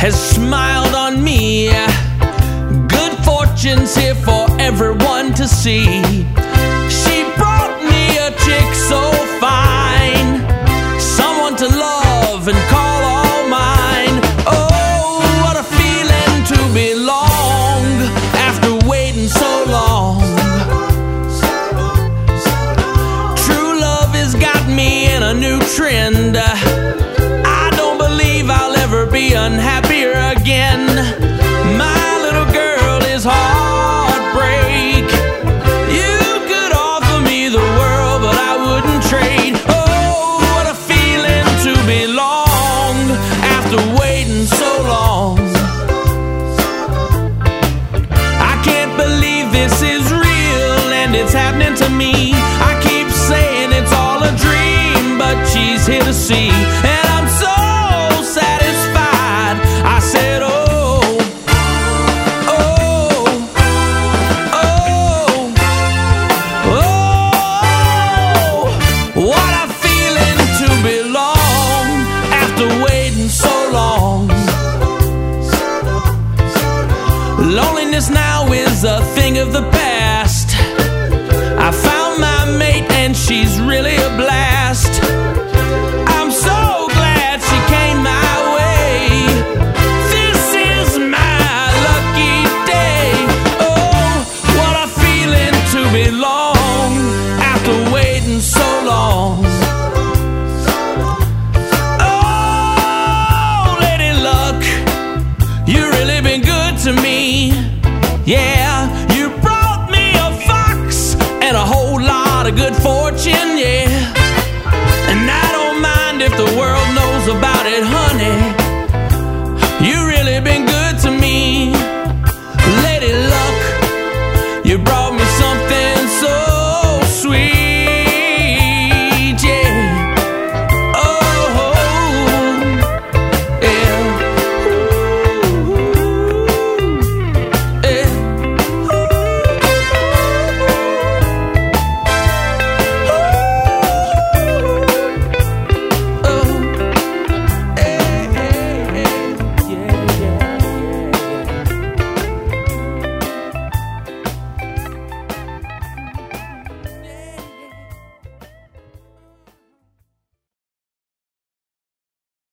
has smiled on me. Good fortune's here for everyone to see. She brought me a chick so fine, someone to love and call all mine. Oh, what a feeling to belong after waiting so long. True love has got me in a new trend. I don't believe I'll ever be unhappier again. My little girl is heartbreak. You could offer me the world, but I wouldn't trade. Oh, what a feeling to belong after waiting so long. I can't believe this is real and it's happening to me. I keep saying it's all a dream, but she's here to see. And I'm so satisfied. I said, oh, oh, oh, oh, what a feeling to belong after waiting so long. Loneliness now is a thing of the past. I found my mate and she's really a blast. I'm so glad she came my way. This is my lucky day. Oh, what a feeling to belong after waiting so long. Oh, Lady Luck, you really been good to me. Yeah, you brought me a fox and a whole lot of good fortune.